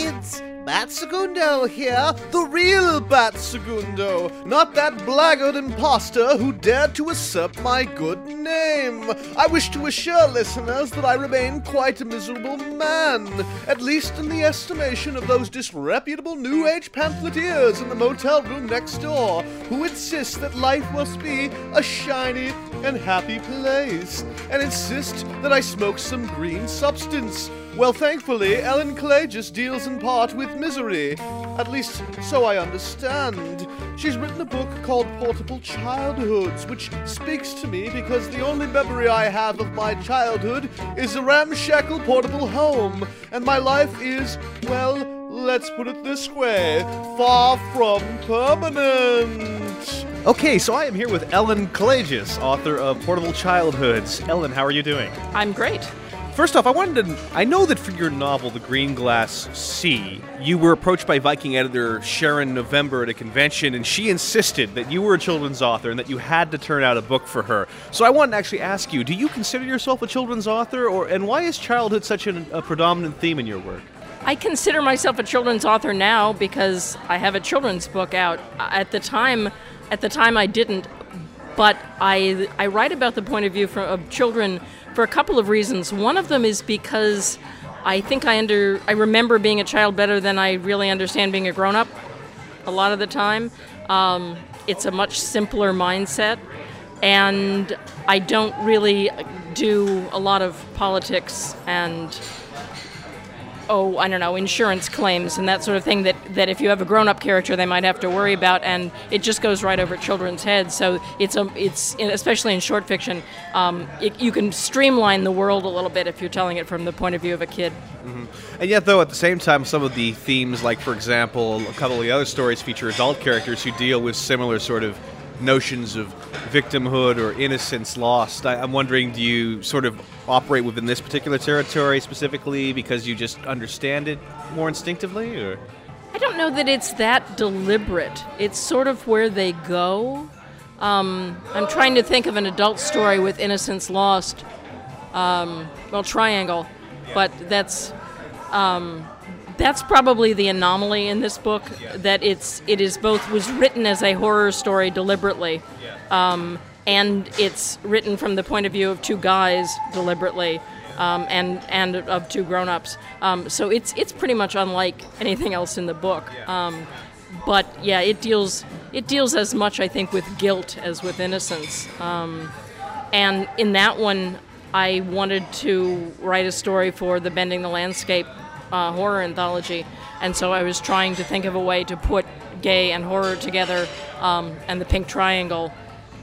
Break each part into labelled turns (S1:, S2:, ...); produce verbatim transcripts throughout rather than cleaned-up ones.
S1: kids! Bat Segundo here, the real Bat Segundo, not that blackguard imposter who dared to usurp my good name. I wish to assure listeners that I remain quite a miserable man, at least in the estimation of those disreputable New Age pamphleteers in the motel room next door, who insist that life must be a shiny and happy place, and insist that I smoke some green substance. Well, thankfully, Ellen Clay just deals in part with misery. At least, so I understand. She's written a book called Portable Childhoods, which speaks to me because the only memory I have of my childhood is a ramshackle portable home, and my life is, well, let's put it this way, far from permanent.
S2: Okay, so I am here with Ellen Kalages, author of Portable Childhoods. Ellen, how are you doing?
S3: I'm great.
S2: First off, I wanted to... I know that for your novel, The Green Glass Sea, you were approached by Viking editor Sharon November at a convention, and she insisted that you were a children's author and that you had to turn out a book for her. So I wanted to actually ask you, do you consider yourself a children's author, or and why is childhood such an, a predominant theme in your work?
S3: I consider myself a children's author now because I have a children's book out. At the time, at the time I didn't, but I I write about the point of view from, of children for a couple of reasons. One of them is because I think I under I remember being a child better than I really understand being a grown-up a lot of the time. Um, it's a much simpler mindset, and I don't really do a lot of politics and oh, I don't know, insurance claims and that sort of thing that, that if you have a grown-up character they might have to worry about, and it just goes right over children's heads. So it's, a, it's especially in short fiction, um, it, you can streamline the world a little bit if you're telling it from the point of view of a kid.
S2: Mm-hmm. And yet, though, at the same time, some of the themes, like, for example, a couple of the other stories feature adult characters who deal with similar sort of notions of victimhood or innocence lost. I, I'm wondering, do you sort of operate within this particular territory specifically because you just understand it more instinctively, or?
S3: I don't know that it's that deliberate. It's sort of where they go. Um, I'm trying to think of an adult story with innocence lost. Um, well, Triangle, but that's um, that's probably the anomaly in this book. That it's it is both was written as a horror story deliberately. Um, and it's written from the point of view of two guys deliberately, um, and and of two grown-ups. Um, so it's it's pretty much unlike anything else in the book. Um, but yeah, it deals it deals as much, I think, with guilt as with innocence. Um, and in that one, I wanted to write a story for the Bending the Landscape uh, horror anthology, and so I was trying to think of a way to put gay and horror together, um, and the Pink Triangle.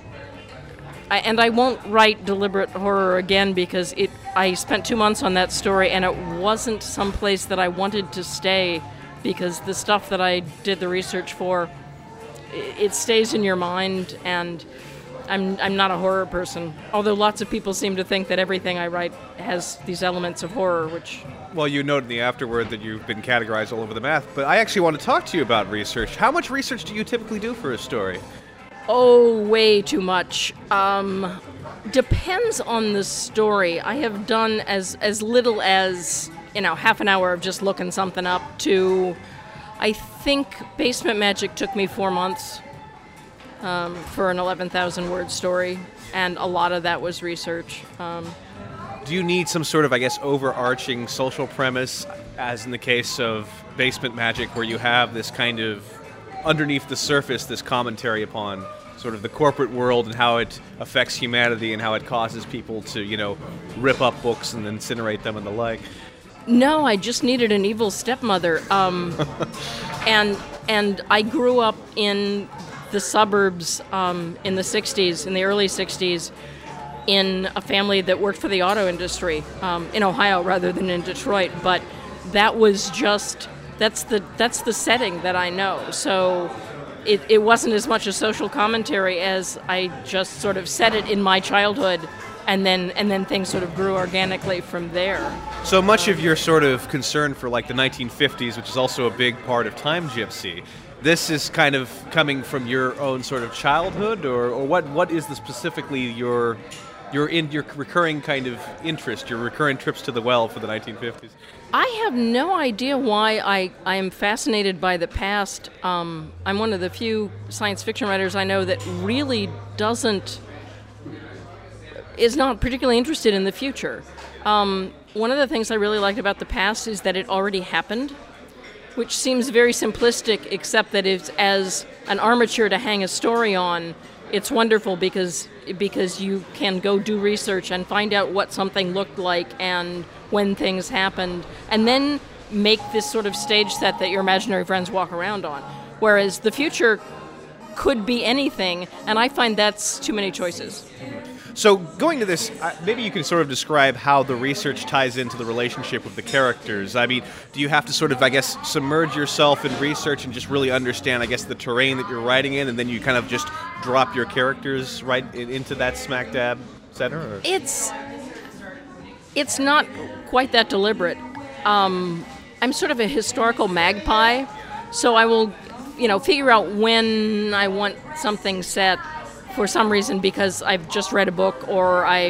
S3: I, and I won't write deliberate horror again because it. I spent two months on that story, and it wasn't someplace that I wanted to stay, because the stuff that I did the research for, it, it stays in your mind, and I'm I'm not a horror person. Although lots of people seem to think that everything I write has these elements of horror, which...
S2: Well, you noted in the afterword that you've been categorized all over the map, but I actually want to talk to you about research. How much research do you typically do for a story?
S3: Oh, way too much. Um, depends on the story. I have done as as little as, you know, half an hour of just looking something up to, I think Basement Magic took me four months um, for an eleven thousand word story, and a lot of that was research. Um,
S2: Do you need some sort of, I guess, overarching social premise, as in the case of Basement Magic, where you have this kind of underneath the surface, this commentary upon sort of the corporate world and how it affects humanity and how it causes people to, you know, rip up books and incinerate them and the like?
S3: No, I just needed an evil stepmother. Um, and and I grew up in the suburbs um, in the sixties, in the early sixties, in a family that worked for the auto industry, um, in Ohio rather than in Detroit. But that was just... That's the that's the setting that I know. So it, it wasn't as much a social commentary as I just sort of set it in my childhood, and then and then things sort of grew organically from there.
S2: So much of your sort of concern for like the nineteen fifties, which is also a big part of Time Gypsy, this is kind of coming from your own sort of childhood, or, or what what is the specifically your your in your recurring kind of interest, your recurrent trips to the well for the nineteen fifties?
S3: I have no idea why I, I am fascinated by the past. Um, I'm one of the few science fiction writers I know that really doesn't, is not particularly interested in the future. Um, one of the things I really liked about the past is that it already happened, which seems very simplistic, except that it's as an armature to hang a story on, it's wonderful because because you can go do research and find out what something looked like and when things happened, and then make this sort of stage set that your imaginary friends walk around on. Whereas the future could be anything, and I find that's too many choices.
S2: So going to this, uh, maybe you can sort of describe how the research ties into the relationship with the characters. I mean, do you have to sort of, I guess, submerge yourself in research and just really understand, I guess, the terrain that you're writing in, and then you kind of just drop your characters right in, into that smack dab center? Or?
S3: It's it's not quite that deliberate. Um, I'm sort of a historical magpie, so I will, you know, figure out when I want something set for some reason because I've just read a book, or I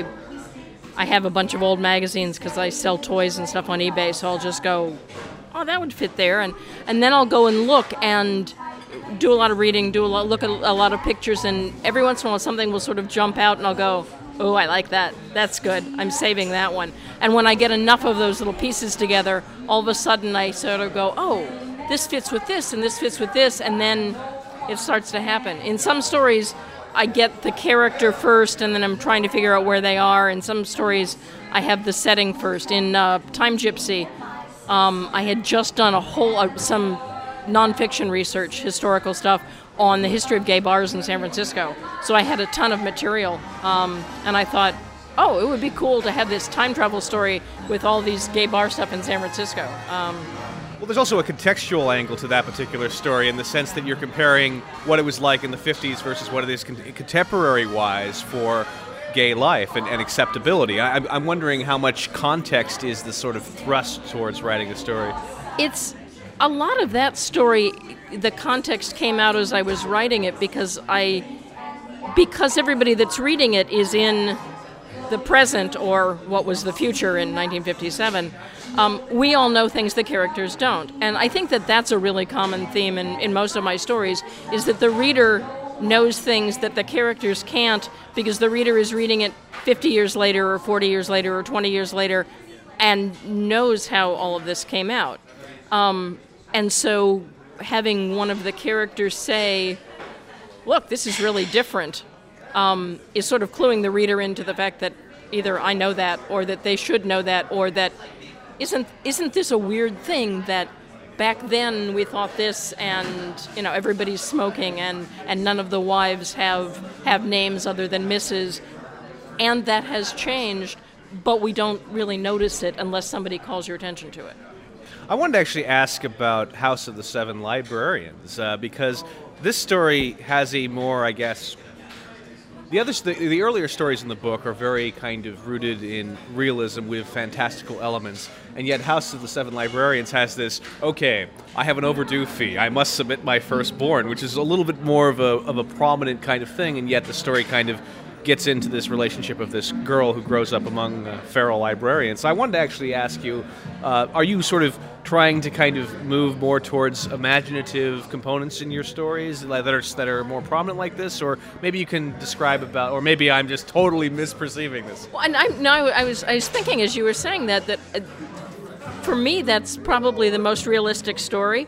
S3: I have a bunch of old magazines because I sell toys and stuff on eBay, so I'll just go, oh, that would fit there, and, and then I'll go and look and do a lot of reading, do a lot, look at a lot of pictures, and every once in a while something will sort of jump out and I'll go, oh, I like that, that's good, I'm saving that one. And when I get enough of those little pieces together, all of a sudden I sort of go, oh, this fits with this and this fits with this, and then it starts to happen. In some stories, I get the character first, and then I'm trying to figure out where they are. In some stories, I have the setting first. In uh, Time Gypsy, um, I had just done a whole uh, some nonfiction research, historical stuff, on the history of gay bars in San Francisco. So I had a ton of material, um, and I thought, oh, it would be cool to have this time travel story with all these gay bar stuff in San Francisco. Um,
S2: Well, there's also a contextual angle to that particular story in the sense that you're comparing what it was like in the fifties versus what it is con- contemporary-wise for gay life and, and acceptability. I, I'm wondering how much context is the sort of thrust towards writing a story.
S3: It's a lot of that story, the context came out as I was writing it because I, because everybody that's reading it is in the present or what was the future in nineteen fifty-seven, um, we all know things the characters don't. And I think that that's a really common theme in, in most of my stories, is that the reader knows things that the characters can't because the reader is reading it fifty years later or forty years later or twenty years later and knows how all of this came out. Um, and so having one of the characters say, look, this is really different, Um, is sort of cluing the reader into the fact that either I know that, or that they should know that, or that isn't isn't this a weird thing that back then we thought this, and you know everybody's smoking, and, and none of the wives have have names other than Missus and that has changed, but we don't really notice it unless somebody calls your attention to it.
S2: I wanted to actually ask about House of the Seven Librarians uh, because this story has a more, I guess. The other, the, the earlier stories in the book are very kind of rooted in realism with fantastical elements, and yet House of the Seven Librarians has this, okay, I have an overdue fee, I must submit my firstborn, which is a little bit more of a, of a prominent kind of thing, and yet the story kind of gets into this relationship of this girl who grows up among uh, feral librarians. So I wanted to actually ask you, uh, are you sort of trying to kind of move more towards imaginative components in your stories that are that are more prominent like this, or maybe you can describe about, or maybe I'm just totally misperceiving this.
S3: Well, and I, no, I was I was thinking as you were saying that that uh, for me that's probably the most realistic story,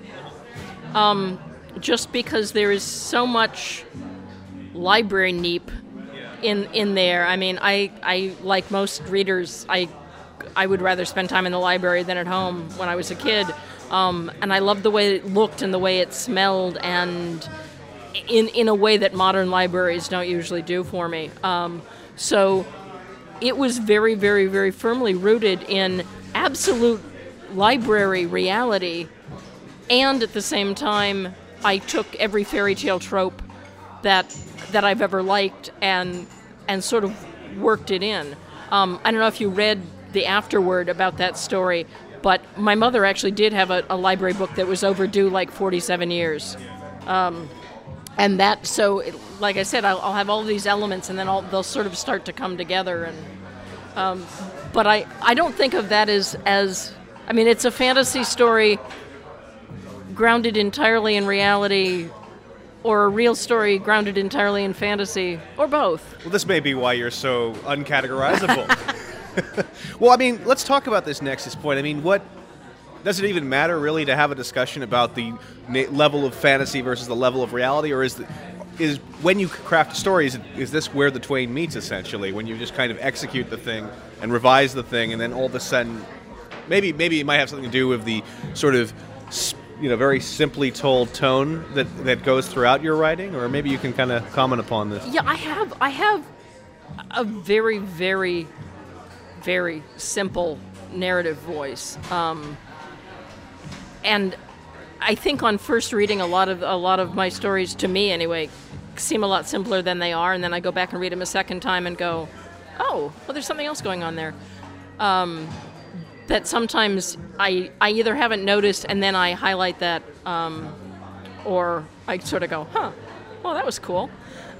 S3: um, just because there is so much library neep in in there. I mean, I I like most readers, I. I would rather spend time in the library than at home when I was a kid. Um, and I loved the way it looked and the way it smelled, and in in a way that modern libraries don't usually do for me. Um, so it was very, very, very firmly rooted in absolute library reality. And at the same time, I took every fairy tale trope that that I've ever liked and and sort of worked it in. Um, I don't know if you read the afterword about that story, but my mother actually did have a, a library book that was overdue like forty-seven years. Um, and that so it, like I said, I'll, I'll have all these elements, and then I'll, they'll sort of start to come together. And um, but I I don't think of that as as I mean, it's a fantasy story grounded entirely in reality, or a real story grounded entirely in fantasy, or both.
S2: Well, this may be why you're so uncategorizable. Well, I mean, let's talk about this Nexus point. I mean, what does it even matter really to have a discussion about the na- level of fantasy versus the level of reality, or is the, is when you craft a story, is, is this where the twain meets essentially? When you just kind of execute the thing and revise the thing, and then all of a sudden, maybe maybe it might have something to do with the sort of you know very simply told tone that that goes throughout your writing, or maybe you can kind of comment upon this.
S3: Yeah, I have I have a very very very simple narrative voice. Um, And I think on first reading, a lot of a lot of my stories, to me anyway, seem a lot simpler than they are. And then I go back and read them a second time and go, oh, well, there's something else going on there. Um, that sometimes I I either haven't noticed and then I highlight that, um, or I sort of go, huh, well, that was cool.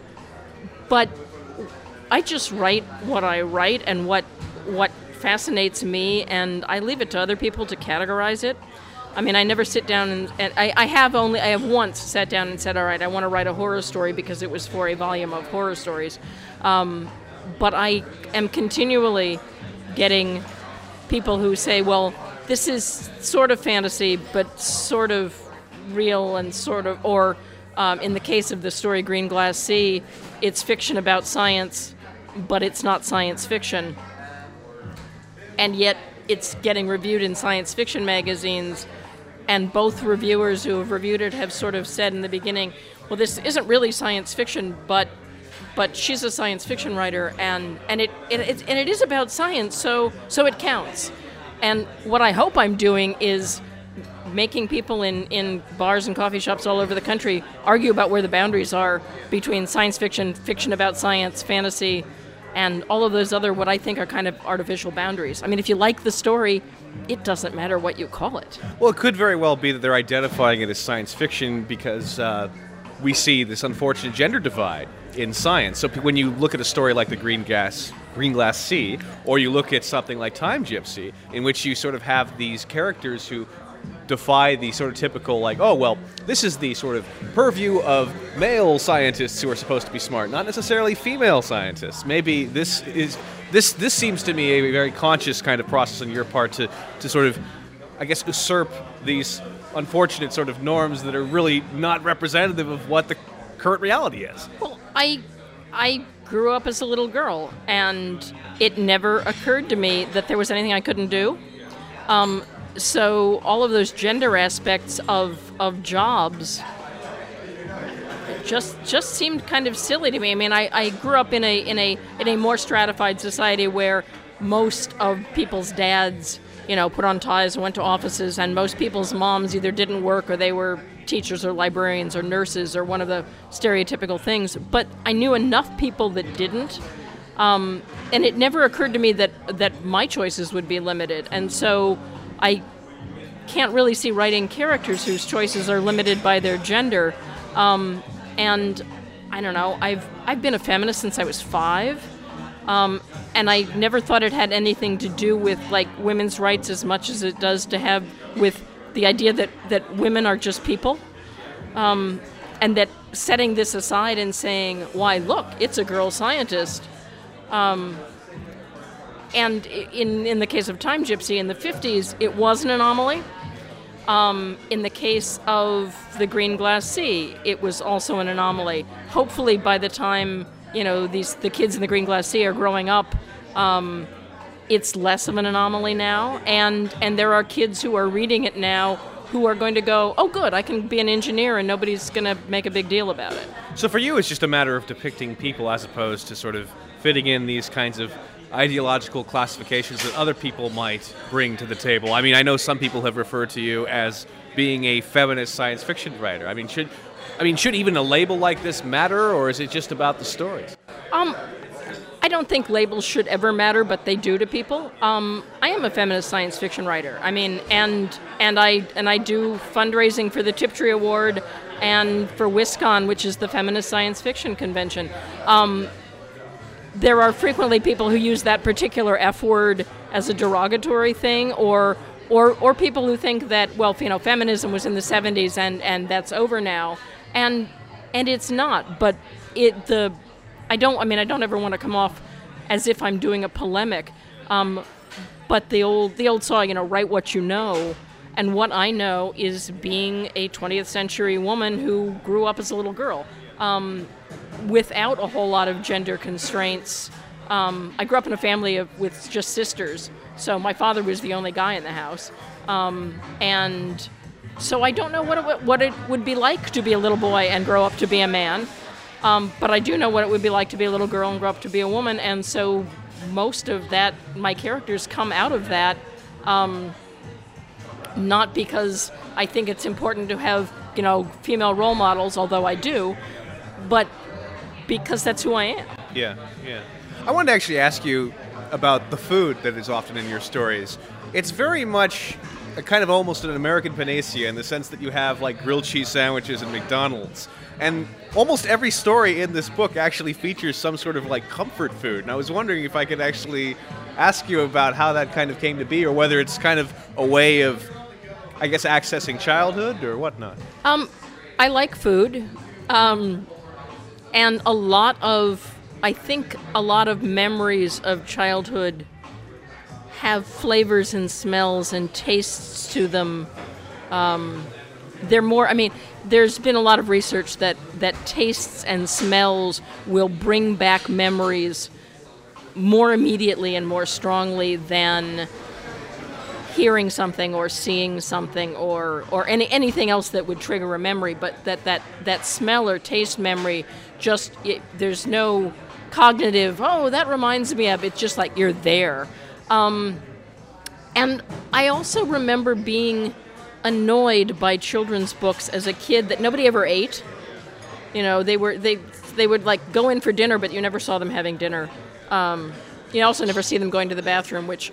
S3: But I just write what I write and what what fascinates me, and I leave it to other people to categorize it. I mean, I never sit down and, and I, I have only, I have once sat down and said, all right, I want to write a horror story because it was for a volume of horror stories. Um, but I am continually getting people who say, well, this is sort of fantasy, but sort of real and sort of, or um, in the case of the story Green Glass Sea, it's fiction about science, but it's not science fiction. And yet it's getting reviewed in science fiction magazines, and both reviewers who have reviewed it have sort of said in the beginning, well, this isn't really science fiction, but but she's a science fiction writer, and, and it, it, it and it is about science, so so it counts. And what I hope I'm doing is making people in, in bars and coffee shops all over the country argue about where the boundaries are between science fiction, fiction about science, fantasy, and all of those other what I think are kind of artificial boundaries. I mean, if you like the story, it doesn't matter what you call it.
S2: Well, it could very well be that they're identifying it as science fiction because uh, we see this unfortunate gender divide in science. So p- when you look at a story like the Green Gas, Green Glass Sea, or you look at something like Time Gypsy, in which you sort of have these characters who defy the sort of typical, like, oh, well, this is the sort of purview of male scientists who are supposed to be smart, not necessarily female scientists. Maybe this is this this seems to me a very conscious kind of process on your part to, to sort of, I guess, usurp these unfortunate sort of norms that are really not representative of what the current reality is.
S3: Well, I I grew up as a little girl, and it never occurred to me that there was anything I couldn't do. Um, So all of those gender aspects of, of jobs just just seemed kind of silly to me. I mean, I, I grew up in a in a in a more stratified society where most of people's dads, you know, put on ties and went to offices, and most people's moms either didn't work or they were teachers or librarians or nurses or one of the stereotypical things. But I knew enough people that didn't. Um, and it never occurred to me that that my choices would be limited. And so I can't really see writing characters whose choices are limited by their gender. Um, and I don't know, I've I've been a feminist since I was five. Um, and I never thought it had anything to do with like women's rights as much as it does to have with the idea that, that women are just people. Um, and that setting this aside and saying, why, look, it's a girl scientist. Um, And in in the case of Time Gypsy in the fifties, it was an anomaly. Um, in the case of the Green Glass Sea, it was also an anomaly. Hopefully, by the time you know these the kids in the Green Glass Sea are growing up, um, it's less of an anomaly now, and and there are kids who are reading it now who are going to go, oh, good, I can be an engineer, and nobody's going to make a big deal about it.
S2: So for you, it's just a matter of depicting people as opposed to sort of fitting in these kinds of ideological classifications that other people might bring to the table. I mean, I know some people have referred to you as being a feminist science fiction writer. I mean, should I mean, should even a label like this matter, or is it just about the stories?
S3: Um, I don't think labels should ever matter, but they do to people. Um, I am a feminist science fiction writer. I mean, and and I and I do fundraising for the Tiptree Award. and for WisCon, which is the Feminist Science Fiction Convention. Um, there are frequently people who use that particular F word as a derogatory thing, or or or people who think that, well, you know, feminism was in the seventies and, and that's over now. And and it's not, but it the I don't I mean I don't ever want to come off as if I'm doing a polemic. Um, but the old the old saw, you know, write what you know. And what I know is being a twentieth century woman who grew up as a little girl, um, without a whole lot of gender constraints. Um, I grew up in a family of, with just sisters, so my father was the only guy in the house. Um, and so I don't know what it, what it would be like to be a little boy and grow up to be a man. Um, but I do know what it would be like to be a little girl and grow up to be a woman. And so most of that, my characters come out of that. Um, Not because I think it's important to have, you know, female role models, although I do, but because that's who I am.
S2: Yeah, yeah. I wanted to actually ask you about the food that is often in your stories. It's very much a kind of almost an American panacea in the sense that you have like grilled cheese sandwiches and McDonald's. And almost every story in this book actually features some sort of like comfort food. And I was wondering if I could actually ask you about how that kind of came to be, or whether it's kind of a way of, I guess, accessing childhood or whatnot.
S3: Um, I like food, um, and a lot of, I think a lot of memories of childhood have flavors and smells and tastes to them. Um, they're more, I mean, there's been a lot of research that, that tastes and smells will bring back memories more immediately and more strongly than hearing something or seeing something or or any anything else that would trigger a memory, but that that, that smell or taste memory, just it, there's no cognitive, oh, that reminds me of, it's just like you're there. Um, and I also remember being annoyed by children's books as a kid that nobody ever ate. You know, they were they they would like go in for dinner, but you never saw them having dinner. Um, you also never see them going to the bathroom, which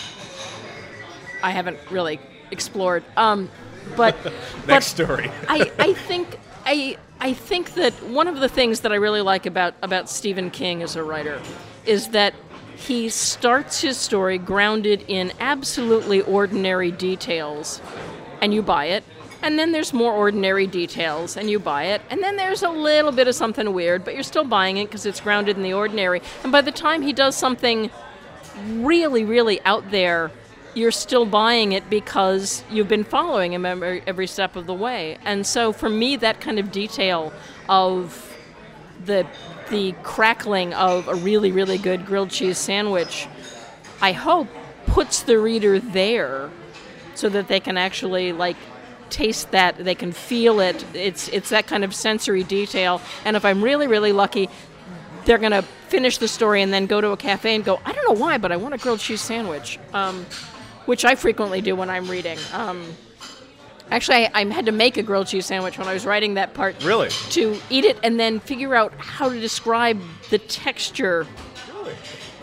S3: I haven't really explored. Um, but
S2: Next
S3: but
S2: story.
S3: I, I think I I think that one of the things that I really like about, about Stephen King as a writer is that he starts his story grounded in absolutely ordinary details, and you buy it. And then there's more ordinary details, and you buy it. And then there's a little bit of something weird, but you're still buying it because it's grounded in the ordinary. And by the time he does something really, really out there, you're still buying it because you've been following him every, every step of the way. And so for me, that kind of detail of the the crackling of a really, really good grilled cheese sandwich, I hope puts the reader there so that they can actually, like, taste that, they can feel it. It's it's that kind of sensory detail. And if I'm really, really lucky, they're going to finish the story and then go to a cafe and go, I don't know why, but I want a grilled cheese sandwich, um, which I frequently do when I'm reading. Um, actually, I, I had to make a grilled cheese sandwich when I was writing that part.
S2: Really?
S3: To eat it and then figure out how to describe the texture.
S2: Really?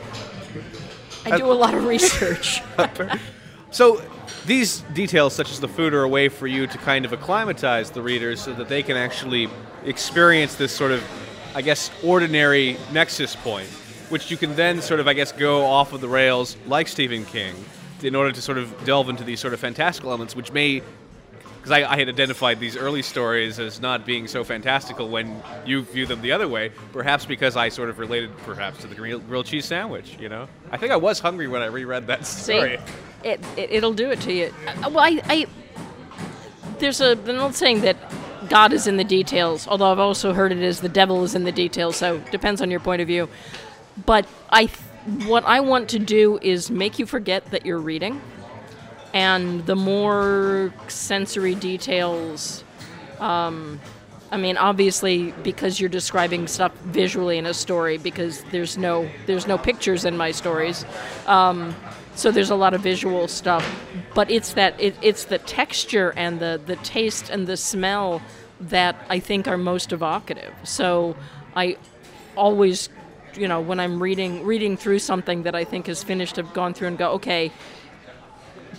S3: I do a lot of research.
S2: So these details, such as the food, are a way for you to kind of acclimatize the readers so that they can actually experience this sort of, I guess, ordinary nexus point, which you can then sort of, I guess, go off of the rails like Stephen King in order to sort of delve into these sort of fantastical elements, which may, because I, I had identified these early stories as not being so fantastical when you view them the other way, perhaps because I sort of related perhaps to the grilled, grilled cheese sandwich, you know? I think I was hungry when I reread that story.
S3: See? It, it, it'll do it to you. Uh, well, I, I there's a, an old saying that God is in the details, although I've also heard it as the devil is in the details, so it depends on your point of view. But I, what I want to do is make you forget that you're reading, and the more sensory details, um, I mean, obviously, because you're describing stuff visually in a story, because there's no there's no pictures in my stories. Um, So there's a lot of visual stuff, but it's that it, it's the texture and the, the taste and the smell that I think are most evocative. So I always, you know, when I'm reading reading through something that I think is finished, I've gone through and go, okay,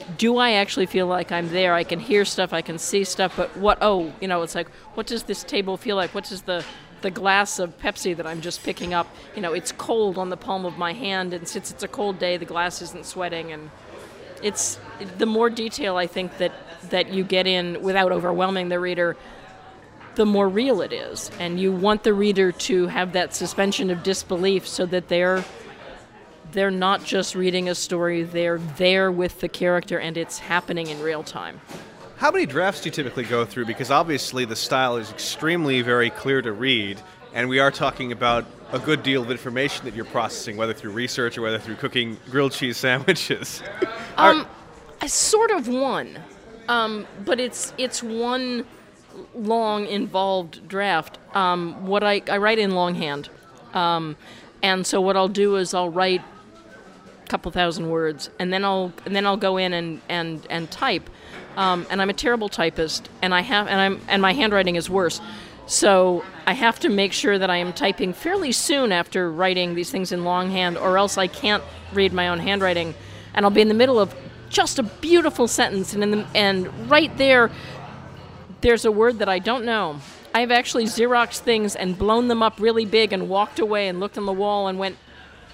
S3: do I actually feel like I'm there? I can hear stuff, I can see stuff, but what, oh, you know, it's like, what does this table feel like? What does the, the glass of Pepsi that I'm just picking up, you know, it's cold on the palm of my hand, and since it's a cold day, the glass isn't sweating, and it's, the more detail I think that, that you get in without overwhelming the reader, the more real it is. And you want the reader to have that suspension of disbelief so that they're they're not just reading a story, they're there with the character and it's happening in real time.
S2: How many drafts do you typically go through? Because obviously the style is extremely very clear to read, and we are talking about a good deal of information that you're processing, whether through research or whether through cooking grilled cheese sandwiches.
S3: um, I sort of one, um, but it's it's one long, involved draft. Um, what I, I write in longhand, um, and so what I'll do is I'll write a couple thousand words, and then I'll and then I'll go in and and and type. Um, and I'm a terrible typist, and I have and I'm and my handwriting is worse. So I have to make sure that I am typing fairly soon after writing these things in longhand, or else I can't read my own handwriting, and I'll be in the middle of just a beautiful sentence, and in the, and right there. There's a word that I don't know. I've actually Xeroxed things and blown them up really big and walked away and looked on the wall and went,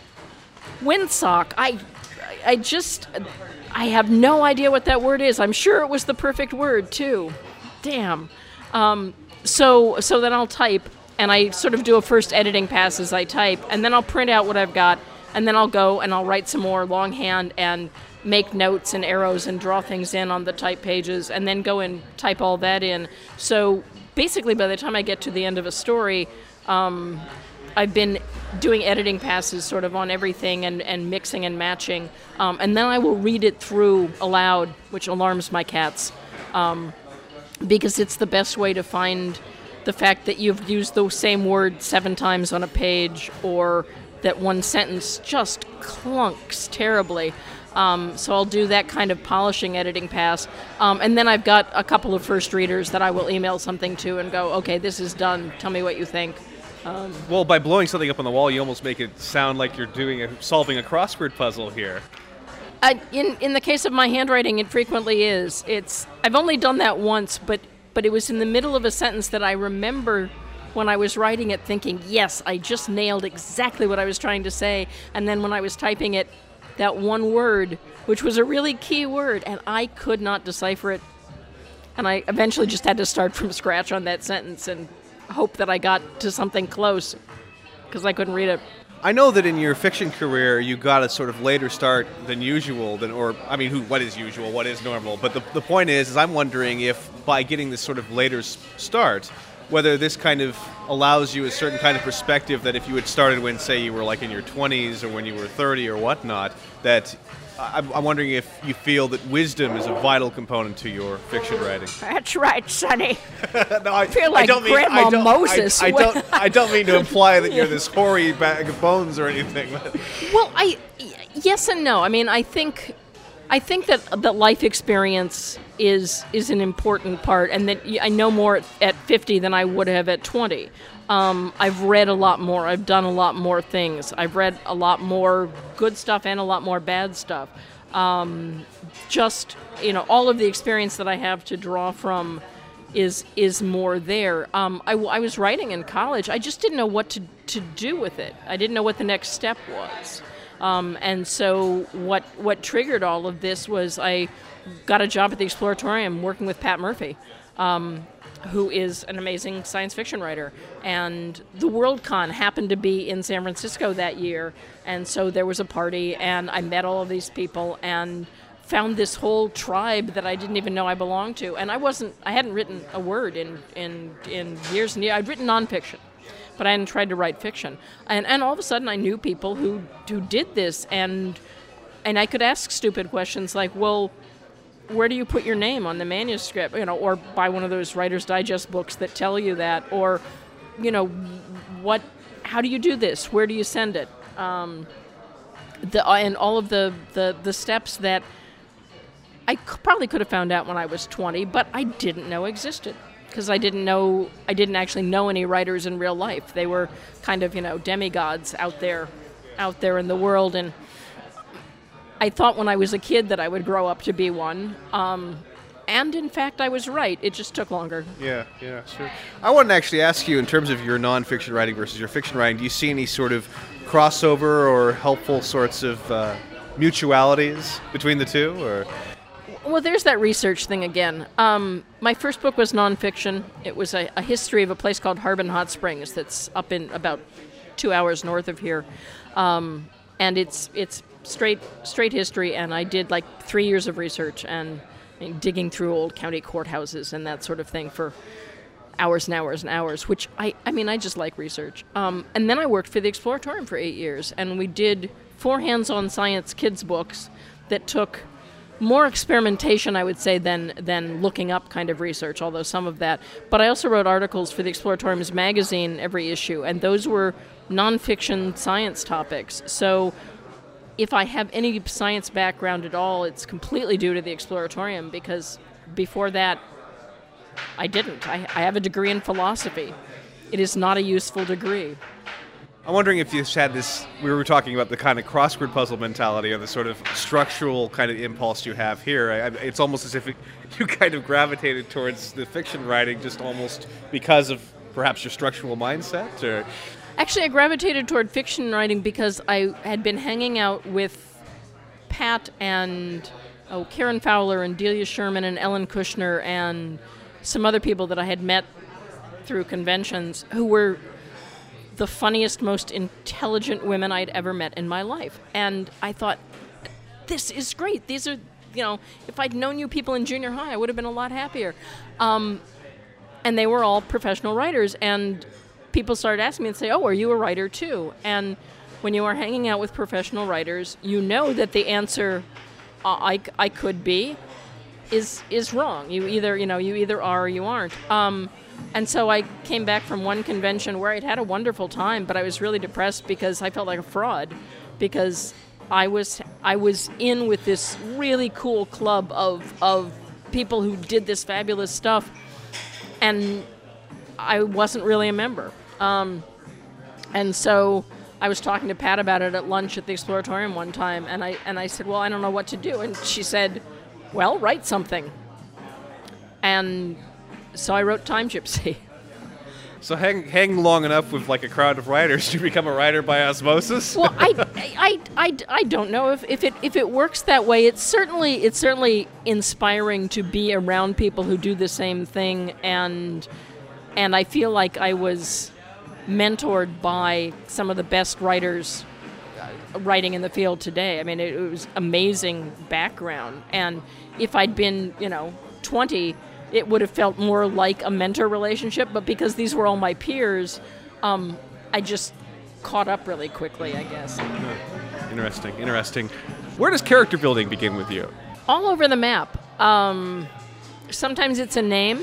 S3: windsock. I, I just, I have no idea what that word is. I'm sure it was the perfect word too. Damn. Um, so, so then I'll type, and I sort of do a first editing pass as I type, and then I'll print out what I've got, and then I'll go and I'll write some more longhand and make notes and arrows and draw things in on the type pages, and then go and type all that in. So basically by the time I get to the end of a story, um, I've been doing editing passes sort of on everything and, and mixing and matching. Um, and then I will read it through aloud, which alarms my cats, um, because it's the best way to find the fact that you've used the same word seven times on a page, or that one sentence just clunks terribly. Um, so I'll do that kind of polishing editing pass. Um, and then I've got a couple of first readers that I will email something to and go, okay, this is done. Tell me what you think. Um,
S2: well, by blowing something up on the wall, you almost make it sound like you're doing a, solving a crossword puzzle here.
S3: Uh, in in the case of my handwriting, it frequently is. It's I've only done that once, but but it was in the middle of a sentence that I remember when I was writing it thinking, yes, I just nailed exactly what I was trying to say. And then when I was typing it, that one word, which was a really key word, and I could not decipher it. And I eventually just had to start from scratch on that sentence and hope that I got to something close, because I couldn't read it.
S2: I know that in your fiction career, you got a sort of later start than usual, than, or, I mean, who, what is usual, what is normal? But the, the point is, is I'm wondering if by getting this sort of later s- start, whether this kind of allows you a certain kind of perspective that if you had started when, say, you were like in your twenties or when you were thirty or whatnot, that I'm, I'm wondering if you feel that wisdom is a vital component to your fiction writing.
S3: That's right, Sonny.
S2: no, I,
S3: I feel like
S2: I don't mean,
S3: Grandma
S2: I don't,
S3: Moses.
S2: I, I, don't, I don't mean to imply that you're this hoary bag of bones or anything.
S3: Well, I, yes and no. I mean, I think... I think that that life experience is is an important part, and that I know more at, at fifty than I would have at twenty. Um, I've read a lot more. I've done a lot more things. I've read a lot more good stuff and a lot more bad stuff. Um, just, you know, all of the experience that I have to draw from is is more there. Um, I, I was writing in college. I just didn't know what to, to do with it. I didn't know what the next step was. Um, and so what what triggered all of this was I got a job at the Exploratorium working with Pat Murphy, um, who is an amazing science fiction writer. And the Worldcon happened to be in San Francisco that year, and so there was a party, and I met all of these people and found this whole tribe that I didn't even know I belonged to. And I wasn't, I hadn't written a word in, in, in years and years. I'd written nonfiction, but I hadn't tried to write fiction. And and all of a sudden I knew people who who did this, and and I could ask stupid questions like, well, where do you put your name on the manuscript? You know, or buy one of those Writer's Digest books that tell you that, or, you know, what, how do you do this? Where do you send it? Um, the and all of the, the, the steps that I c- probably could have found out when I was twenty, but I didn't know existed. Because I didn't know, I didn't actually know any writers in real life. They were kind of, you know, demigods out there, out there in the world. And I thought when I was a kid that I would grow up to be one. Um, and in fact, I was right. It just took longer.
S2: Yeah, yeah, sure. I wanted to actually ask you, in terms of your nonfiction writing versus your fiction writing, do you see any sort of crossover or helpful sorts of uh, mutualities between the two? Or
S3: Well, there's that research thing again. Um, my first book was nonfiction. It was a, a history of a place called Harbin Hot Springs that's up in about two hours north of here. Um, and it's it's straight straight history, and I did like three years of research and, and digging through old county courthouses and that sort of thing for hours and hours and hours, which I, I mean, I just like research. Um, and then I worked for the Exploratorium for eight years, and we did four hands-on science kids books that took more experimentation, I would say, than than looking up kind of research, although some of that. But I also wrote articles for the Exploratorium's magazine every issue, and those were nonfiction science topics. So if I have any science background at all, it's completely due to the Exploratorium, because before that, I didn't. I, I have a degree in philosophy. It is not a useful degree.
S2: I'm wondering if you've had this, we were talking about the kind of crossword puzzle mentality or the sort of structural kind of impulse you have here. I, it's almost as if it, you kind of gravitated towards the fiction writing just almost because of perhaps your structural mindset? Or
S3: Actually, I gravitated toward fiction writing because I had been hanging out with Pat and oh, Karen Fowler and Delia Sherman and Ellen Kushner and some other people that I had met through conventions who were the funniest, most intelligent women I'd ever met in my life. And I thought, this is great. These are, you know, if I'd known you people in junior high, I would have been a lot happier. Um, and they were all professional writers. And people started asking me and say, oh, are you a writer too? And when you are hanging out with professional writers, you know that the answer, uh, I, I could be, is is wrong. You either, you know, you either are or you aren't. Um, and so I came back from one convention where I'd had a wonderful time, but I was really depressed because I felt like a fraud, because I was I was in with this really cool club of of people who did this fabulous stuff, and I wasn't really a member. Um, and so I was talking to Pat about it at lunch at the Exploratorium one time, and I and I said, well, I don't know what to do. And she said, well, write something. And so I wrote Time Gypsy.
S2: So hang hang long enough with like a crowd of writers to become a writer by osmosis?
S3: Well, I, I, I, I don't know if, if it if it works that way. It's certainly it's certainly inspiring to be around people who do the same thing, and and I feel like I was mentored by some of the best writers writing in the field today. I mean, it, it was amazing background, and if I'd been, you know, twenty, it would have felt more like a mentor relationship, but because these were all my peers, um, I just caught up really quickly, I guess.
S2: Interesting, interesting. Where does character building begin with you?
S3: All over the map. Um, sometimes it's a name.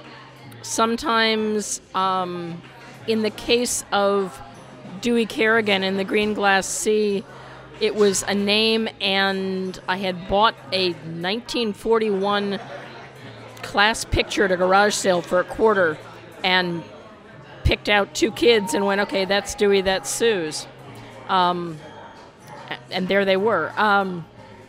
S3: Sometimes, um, in the case of Dewey Kerrigan in The Green Glass Sea, it was a name, and I had bought a nineteen forty-one class picture at a garage sale for a quarter and picked out two kids and went, okay, that's Dewey, that's Suze. Um, and there they were. Um,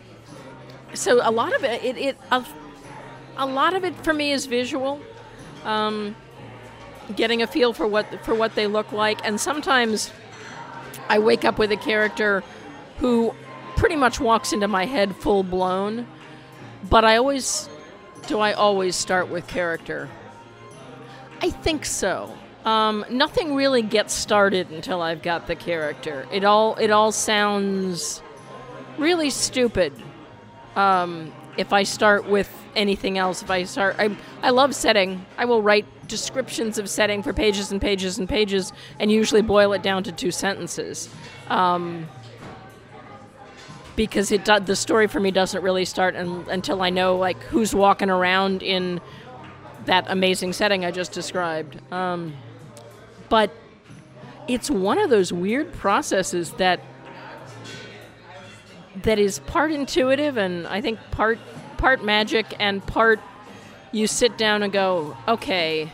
S3: so a lot of it, it, it a, a lot of it for me is visual, um, getting a feel for what for what they look like, and sometimes I wake up with a character who pretty much walks into my head full blown, but I always, do I always start with character? I think so. Um, nothing really gets started until I've got the character. It all it all sounds really stupid um, if I start with anything else. If I start, I I love setting. I will write descriptions of setting for pages and pages and pages, and usually boil it down to two sentences, um, because it do, the story for me doesn't really start un, until I know like who's walking around in that amazing setting I just described. Um, but it's one of those weird processes that that is part intuitive and I think part part magic and part you sit down and go, okay,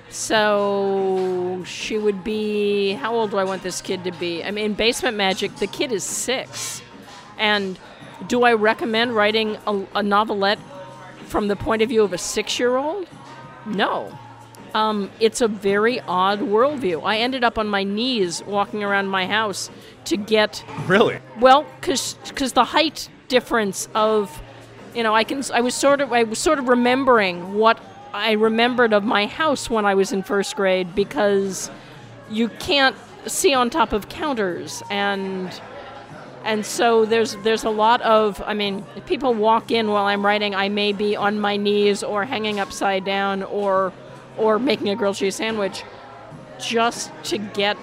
S3: so she would be, how old do I want this kid to be? I mean, in Basement Magic, the kid is six. And Do I recommend writing a, a novelette from the point of view of a six-year-old? No. Um, it's a very odd worldview. I ended up on my knees walking around my house to get...
S2: Really?
S3: Well, because the height difference of, you know, I can I was sort of I was sort of remembering what I remembered of my house when I was in first grade, because you can't see on top of counters, and and so there's there's a lot of, I mean, if people walk in while I'm writing, I may be on my knees or hanging upside down or or making a grilled cheese sandwich, just to get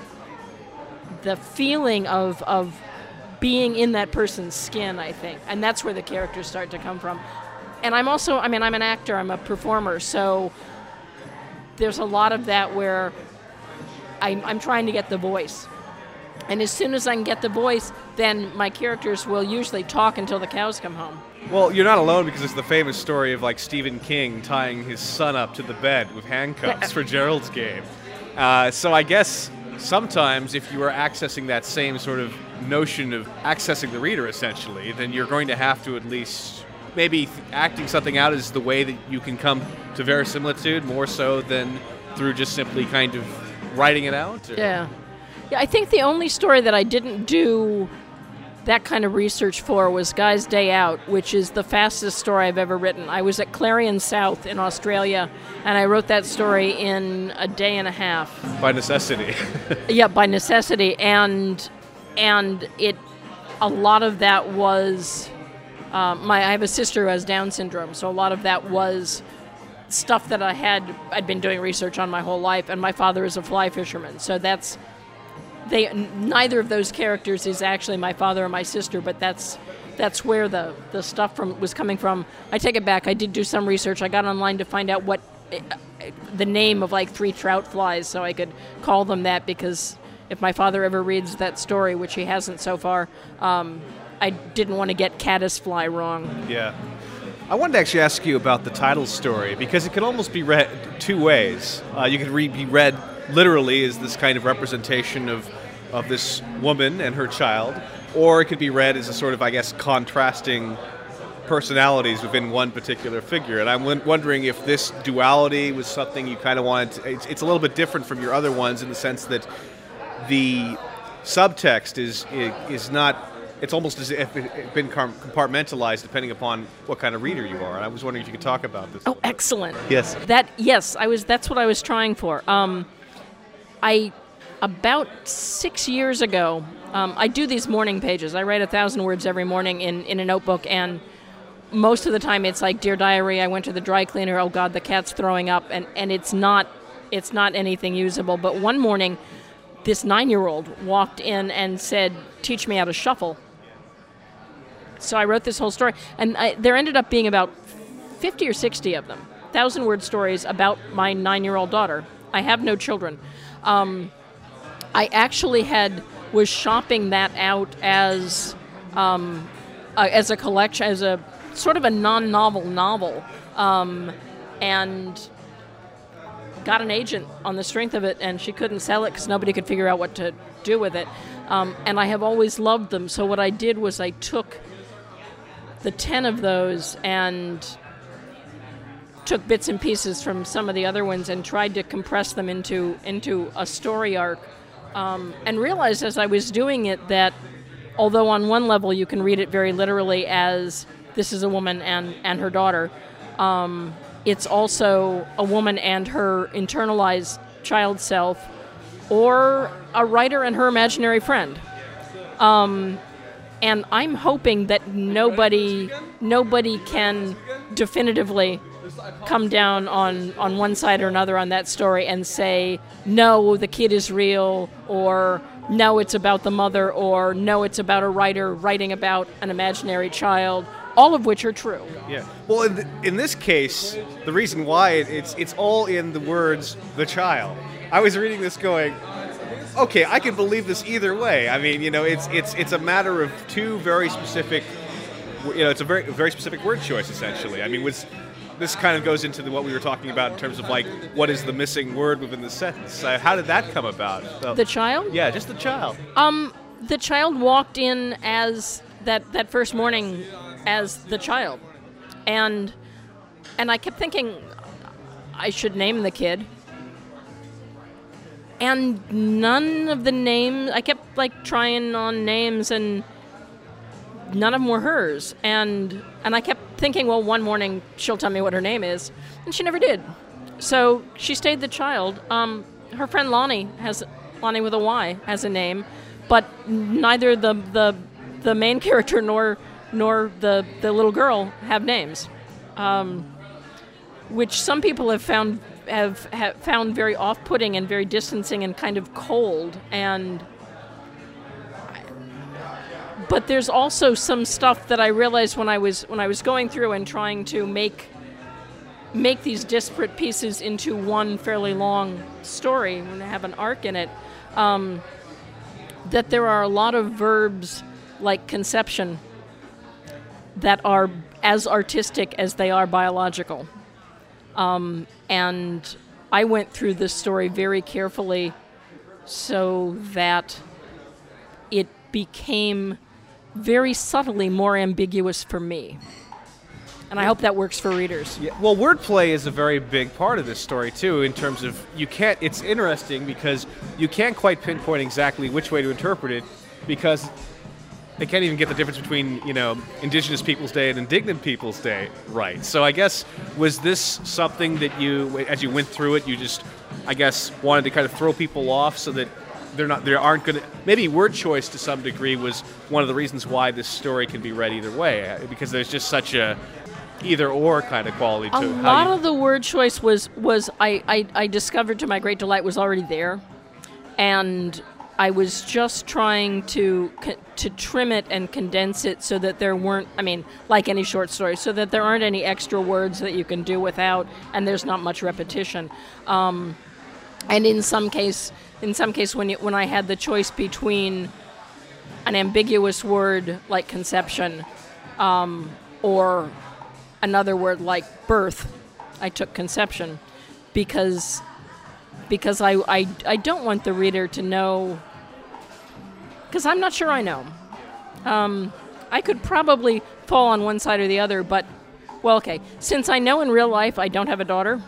S3: the feeling of of being in that person's skin, I think. And that's where the characters start to come from. And I'm also, I mean, I'm an actor, I'm a performer, so there's a lot of that where I'm, I'm trying to get the voice. And as soon as I can get the voice, then my characters will usually talk until the cows come home.
S2: Well, you're not alone, because it's the famous story of, like, Stephen King tying his son up to the bed with handcuffs for Gerald's Game. Uh, so I guess sometimes if you are accessing that same sort of notion of accessing the reader, essentially, then you're going to have to at least maybe th- acting something out is the way that you can come to verisimilitude, more so than through just simply kind of writing it out? Or?
S3: Yeah. Yeah, I think the only story that I didn't do that kind of research for was Guy's Day Out, which is the fastest story I've ever written. I was at Clarion South in Australia, and I wrote that story in a day and a half.
S2: By necessity.
S3: Yeah, by necessity, and and it, a lot of that was, um, my I have a sister who has Down syndrome, so a lot of that was stuff that I had I'd been doing research on my whole life, and my father is a fly fisherman, so that's. They, neither of those characters is actually my father or my sister, but that's that's where the, the stuff from was coming from. I take it back. I did do some research. I got online to find out what uh, the name of like three trout flies, so I could call them that, because if my father ever reads that story, which he hasn't so far, um, I didn't want to get caddisfly wrong.
S2: Yeah. I wanted to actually ask you about the title story, because it could almost be read two ways. Uh, you could re- be read literally as this kind of representation of of this woman and her child, or it could be read as a sort of, I guess, contrasting personalities within one particular figure. And I'm w- wondering if this duality was something you kind of wanted to, it's, it's a little bit different from your other ones in the sense that the subtext is is not, it's almost as if it had been compartmentalized depending upon what kind of reader you are. And I was wondering if you could talk about this.
S3: Oh, excellent.
S2: Yes.
S3: That, yes, I was, that's what I was trying for. Um, I, about six years ago, um, I do these morning pages. I write a thousand words every morning in, in a notebook, and most of the time it's like, Dear Diary, I went to the dry cleaner, oh God, the cat's throwing up, and, and it's not it's not anything usable. But one morning, this nine-year-old walked in and said, teach me how to shuffle. So I wrote this whole story, and I, there ended up being about fifty or sixty of them, thousand-word stories about my nine-year-old daughter. I have no children. Um, I actually had was shopping that out as um, uh, as a collection, as a sort of a non-novel novel, um, and got an agent on the strength of it, and she couldn't sell it because nobody could figure out what to do with it. Um, and I have always loved them, so what I did was I took the ten of those and took bits and pieces from some of the other ones and tried to compress them into into a story arc. Um, and realized as I was doing it that although on one level you can read it very literally as this is a woman and, and her daughter, um, it's also a woman and her internalized child self, or a writer and her imaginary friend. Um, and I'm hoping that nobody nobody can definitively come down on, on one side or another on that story and say, no, the kid is real, or no, it's about the mother, or no, it's about a writer writing about an imaginary child, all of which are true.
S2: Yeah. Well, in, th- in this case, the reason why it, it's it's all in the words, the child. I was reading this going, okay, I can believe this either way. I mean, you know, it's it's it's a matter of two very specific, you know, it's a very very specific word choice, essentially. I mean, was this kind of goes into the, what we were talking about in terms of, like, what is the missing word within the sentence? Uh, how did that come about? So,
S3: The child?
S2: yeah, just the child.
S3: Um, the child walked in as that, that first morning as the child. And and I kept thinking I should name the kid. And none of the names, I kept like trying on names and none of them were hers. And and I kept thinking, well, one morning she'll tell me what her name is. And she never did. So she stayed the child. Um, her friend Lonnie has, Lonnie with a Y, has a name, but neither the the, the main character nor nor the, the little girl have names, um, which some people have found have, have found very off-putting and very distancing and kind of cold. And but there's also some stuff that I realized when I was when I was going through and trying to make make these disparate pieces into one fairly long story and have an arc in it. Um, that there are a lot of verbs like conception that are as artistic as they are biological. Um, and I went through this story very carefully so that it became very subtly more ambiguous for me. And I hope that works for readers.
S2: Yeah, well, wordplay is a very big part of this story, too, in terms of you can't, it's interesting because you can't quite pinpoint exactly which way to interpret it because they can't even get the difference between, you know, Indigenous Peoples Day and Indignant Peoples Day right. So I guess, was this something that you, as you went through it, you just, I guess, wanted to kind of throw people off so that they're not, they aren't going to, maybe word choice to some degree was one of the reasons why this story can be read either way, because there's just such a either or kind of quality to
S3: a
S2: it.
S3: A lot of the word choice was, was I, I, I discovered to my great delight was already there. And I was just trying to to trim it and condense it so that there weren't, I mean, like any short story, so that there aren't any extra words that you can do without, and there's not much repetition. Um, and in some case, in some case, when you, when I had the choice between an ambiguous word like conception, um, or another word like birth, I took conception, because because I, I, I don't want the reader to know, because I'm not sure I know. Um, I could probably fall on one side or the other, but, well, okay. Since I know in real life I don't have a daughter,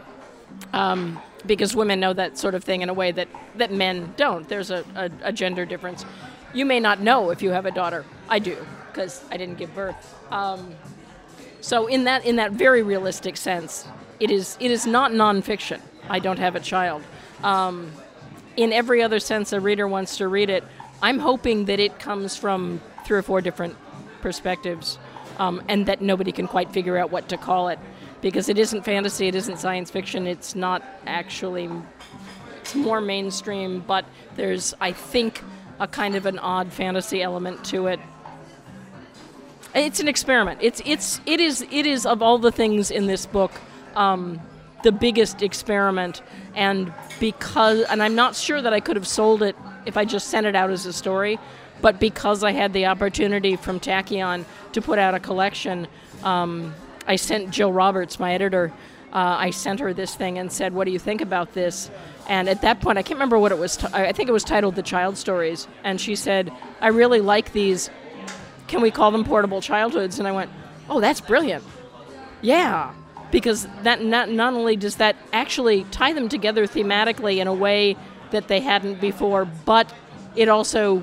S3: um, because women know that sort of thing in a way that, that men don't. There's a, a, a gender difference. You may not know if you have a daughter. I do, because I didn't give birth. Um, so in that in that very realistic sense, it is it is not nonfiction. I don't have a child. Um, in every other sense a reader wants to read it, I'm hoping that it comes from three or four different perspectives, um, and that nobody can quite figure out what to call it, because it isn't fantasy, it isn't science fiction, it's not actually, it's more mainstream, but there's, I think, a kind of an odd fantasy element to it. It's an experiment. It's it's it is it is of all the things in this book, um, the biggest experiment, and because and I'm not sure that I could have sold it if I just sent it out as a story, but because I had the opportunity from Tachyon to put out a collection, um, I sent Jill Roberts, my editor, uh, I sent her this thing and said, "What do you think about this?" And at that point, I can't remember what it was. T- I think it was titled "The Child Stories," and she said, "I really like these. Can we call them Portable Childhoods?" And I went, "Oh, that's brilliant. Yeah." Because that not, not only does that actually tie them together thematically in a way that they hadn't before, but it also,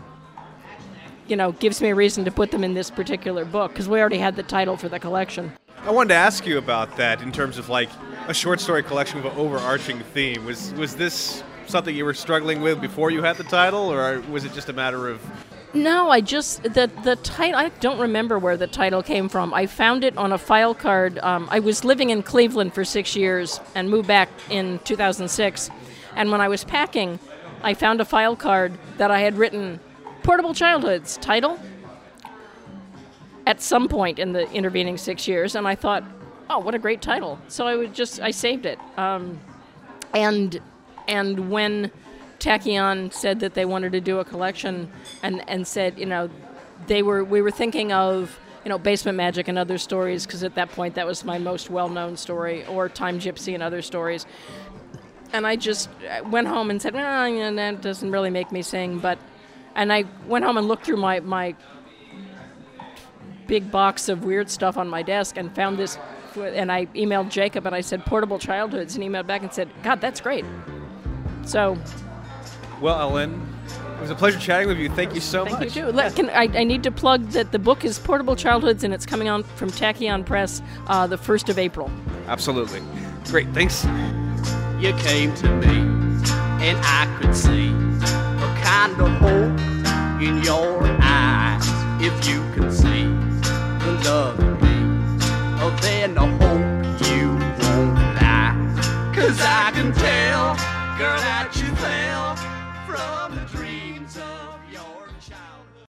S3: you know, gives me a reason to put them in this particular book, because we already had the title for the collection.
S2: I wanted to ask you about that in terms of like a short story collection with an overarching theme. Was was this something you were struggling with before you had the title, or was it just a matter of...
S3: No, I just, the the title, I don't remember where the title came from. I found it on a file card. Um, I was living in Cleveland for six years and moved back in two thousand six. And when I was packing, I found a file card that I had written, Portable Childhoods, title, at some point in the intervening six years. And I thought, oh, what a great title. So I would just, I saved it. Um, and and when Tachyon said that they wanted to do a collection, and, and said, you know, they were we were thinking of, you know, Basement Magic and other stories, because at that point that was my most well-known story, or Time Gypsy and other stories. And I just went home and said, well, you know, that doesn't really make me sing, but, and I went home and looked through my, my big box of weird stuff on my desk and found this, and I emailed Jacob and I said Portable Childhoods, and he emailed back and said, God, that's great. So.
S2: Well, Ellen, it was a pleasure chatting with you. Thank you so
S3: Thank
S2: much.
S3: you, too. Let, can, I, I need to plug that the book is Portable Childhoods, and it's coming on from Tachyon Press uh, the first of April.
S2: Absolutely. Great, thanks.
S4: You came to me, and I could see a kind of hope in your eyes. If you can see the love in me, oh, then I hope you won't lie. 'Cause I can tell, girl, that you